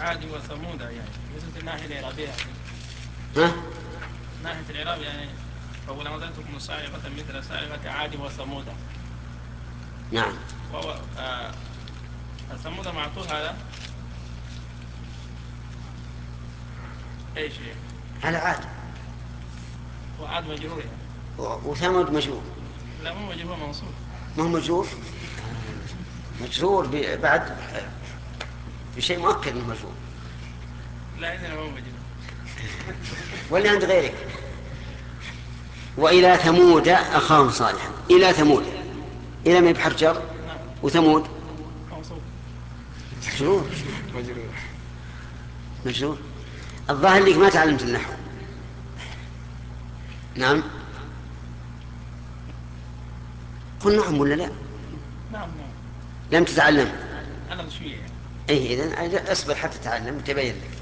عاد وثمود يعني بالنسبة للناحية الإعرابية ها؟ ناحية الإعراب يعني فأول ما ذلتكم صاعقة مثل صاعقة عاد وثمود. نعم. وهو ثمود معطوف هذا ايش يعني؟ على عاد. وعاد مجرور يعني. وثمود مجرور. لا مو مجرور، منصوب. ما هو مجرور. مجرور بعد بشيء مؤكد انه مجرور. لا عندنا مو مجرور. واللي عند غيرك. وإلى ثمود أخاهم صالحا. إلى ثمود، إلى ما بحرف جر. نعم وثمود منصوب. مجرور. مجرور. مجرور. الظاهر لك ما تعلمت النحو. نعم. قل نعم ولا لا. نعم نعم. لم تتعلم. أنا شوية يعني. أي إذن أصبر حتى تتعلم تبين لك.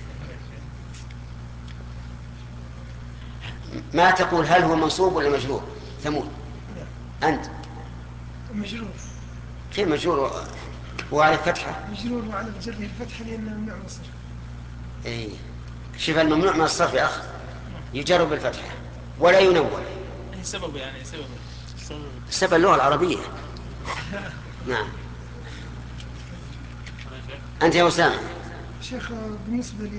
ما تقول هل هو منصوب ولا مجرور ثمود؟ أنت مجرور. كيف مجرور وعلى فتحة؟ مجرور وعلى جره الفتحة لأنه ممنوع من الصرف. إيه. شوف الممنوع من الصرف يا أخ يجر بالفتحة ولا ينون. ايش سببه يعني سببه؟ سبب اللغة العربية. نعم. أنت يا أسامة. شيخ بالنسبة